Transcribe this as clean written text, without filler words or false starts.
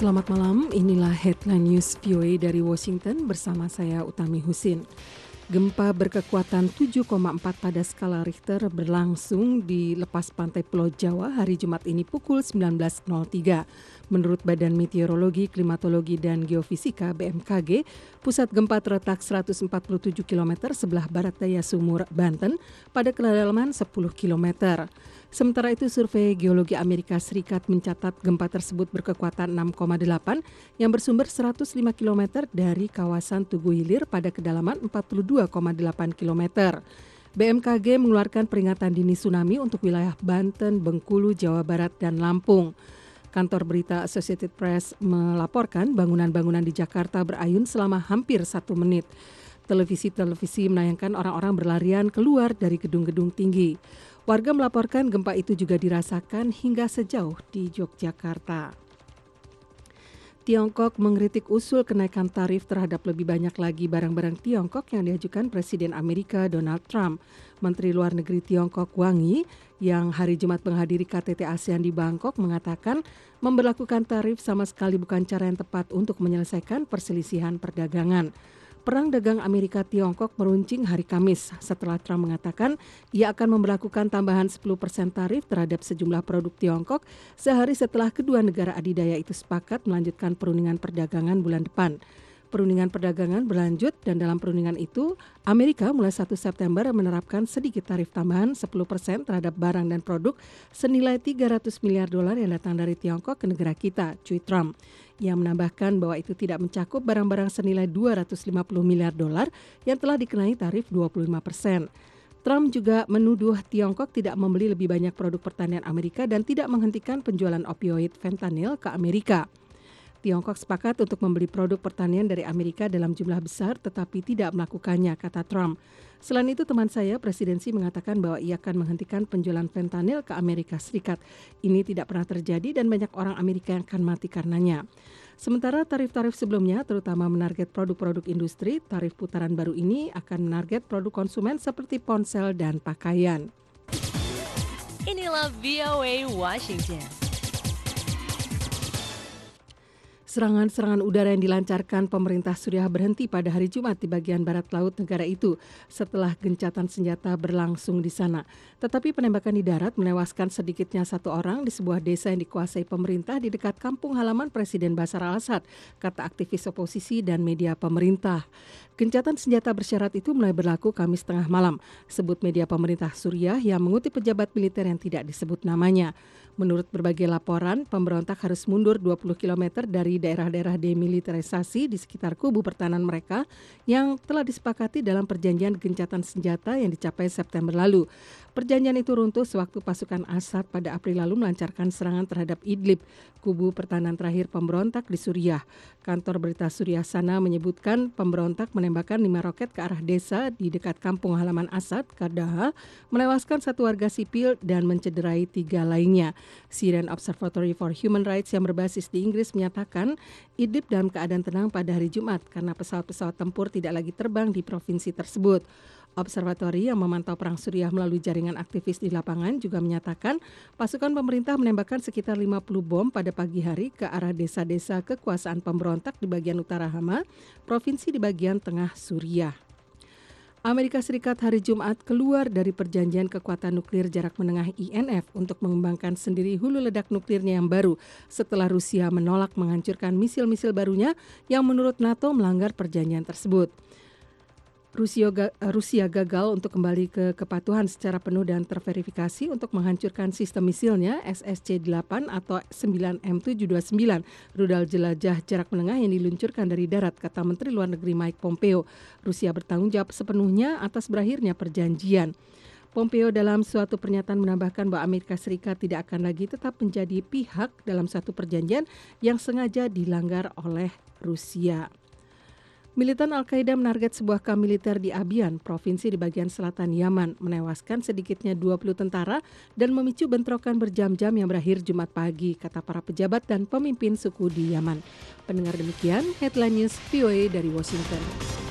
Selamat malam, inilah headline news VOA dari Washington bersama saya Utami Husin. Gempa berkekuatan 7,4 pada skala Richter berlangsung di lepas pantai Pulau Jawa hari Jumat ini pukul 19.03. Menurut Badan Meteorologi, Klimatologi, dan Geofisika (BMKG), pusat gempa terletak 147 km sebelah barat daya Sumur, Banten pada kedalaman 10 km. Sementara itu, survei Geologi Amerika Serikat mencatat gempa tersebut berkekuatan 6,8 yang bersumber 105 km dari kawasan Tugu Hilir pada kedalaman 42,8 km. BMKG mengeluarkan peringatan dini tsunami untuk wilayah Banten, Bengkulu, Jawa Barat, dan Lampung. Kantor berita Associated Press melaporkan bangunan-bangunan di Jakarta berayun selama hampir 1 menit. Televisi menayangkan orang-orang berlarian keluar dari gedung-gedung tinggi. Warga melaporkan gempa itu juga dirasakan hingga sejauh di Yogyakarta. Tiongkok mengkritik usul kenaikan tarif terhadap lebih banyak lagi barang-barang Tiongkok yang diajukan Presiden Amerika Donald Trump. Menteri Luar Negeri Tiongkok Wang Yi yang hari Jumat menghadiri KTT ASEAN di Bangkok mengatakan memberlakukan tarif sama sekali bukan cara yang tepat untuk menyelesaikan perselisihan perdagangan. Perang dagang Amerika-Tiongkok meruncing hari Kamis setelah Trump mengatakan ia akan memberlakukan tambahan 10% tarif terhadap sejumlah produk Tiongkok sehari setelah kedua negara adidaya itu sepakat melanjutkan perundingan perdagangan bulan depan. Perundingan perdagangan berlanjut dan dalam perundingan itu Amerika mulai 1 September menerapkan sedikit tarif tambahan 10% terhadap barang dan produk senilai $300 miliar yang datang dari Tiongkok ke negara kita, cuit Trump. Ia menambahkan bahwa itu tidak mencakup barang-barang senilai $250 miliar yang telah dikenai tarif 25%. Trump juga menuduh Tiongkok tidak membeli lebih banyak produk pertanian Amerika dan tidak menghentikan penjualan opioid fentanyl ke Amerika. Tiongkok sepakat untuk membeli produk pertanian dari Amerika dalam jumlah besar tetapi tidak melakukannya, kata Trump. Selain itu, teman saya, presidensi, mengatakan bahwa ia akan menghentikan penjualan fentanyl ke Amerika Serikat. Ini tidak pernah terjadi dan banyak orang Amerika yang akan mati karenanya. Sementara tarif-tarif sebelumnya, terutama menarget produk-produk industri, tarif putaran baru ini akan menarget produk konsumen seperti ponsel dan pakaian. Inilah VOA Washington. Serangan-serangan udara yang dilancarkan pemerintah Suriah berhenti pada hari Jumat di bagian barat laut negara itu setelah gencatan senjata berlangsung di sana. Tetapi penembakan di darat menewaskan sedikitnya 1 orang di sebuah desa yang dikuasai pemerintah di dekat kampung halaman Presiden Bashar al-Assad, kata aktivis oposisi dan media pemerintah. Gencatan senjata bersyarat itu mulai berlaku Kamis tengah malam, sebut media pemerintah Suriah yang mengutip pejabat militer yang tidak disebut namanya. Menurut berbagai laporan, pemberontak harus mundur 20 km dari daerah-daerah demilitarisasi di sekitar kubu pertahanan mereka yang telah disepakati dalam perjanjian gencatan senjata yang dicapai September lalu. Perjanjian itu runtuh sewaktu pasukan Assad pada April lalu melancarkan serangan terhadap Idlib, kubu pertahanan terakhir pemberontak di Suriah. Kantor berita Suriah Sana menyebutkan pemberontak menembakkan 5 roket ke arah desa di dekat kampung halaman Assad, Kardaha, menewaskan 1 warga sipil dan mencederai 3 lainnya. Syrian Observatory for Human Rights yang berbasis di Inggris menyatakan Idlib dalam keadaan tenang pada hari Jumat karena pesawat-pesawat tempur tidak lagi terbang di provinsi tersebut. Observatori yang memantau perang Suriah melalui jaringan aktivis di lapangan juga menyatakan pasukan pemerintah menembakkan sekitar 50 bom pada pagi hari ke arah desa-desa kekuasaan pemberontak di bagian utara Hama, provinsi di bagian tengah Suriah. Amerika Serikat hari Jumat keluar dari perjanjian kekuatan nuklir jarak menengah INF untuk mengembangkan sendiri hulu ledak nuklirnya yang baru setelah Rusia menolak menghancurkan misil-misil barunya yang menurut NATO melanggar perjanjian tersebut. Rusia gagal untuk kembali ke kepatuhan secara penuh dan terverifikasi untuk menghancurkan sistem misilnya SSC-8 atau 9M729, rudal jelajah jarak menengah yang diluncurkan dari darat, kata Menteri Luar Negeri Mike Pompeo. Rusia bertanggung jawab sepenuhnya atas berakhirnya perjanjian. Pompeo dalam suatu pernyataan menambahkan bahwa Amerika Serikat tidak akan lagi tetap menjadi pihak dalam suatu perjanjian yang sengaja dilanggar oleh Rusia. Militan Al-Qaeda menarget sebuah kamp militer di Abian, provinsi di bagian selatan Yaman, menewaskan sedikitnya 20 tentara dan memicu bentrokan berjam-jam yang berakhir Jumat pagi, kata para pejabat dan pemimpin suku di Yaman. Pendengar, demikian headline news VOA dari Washington.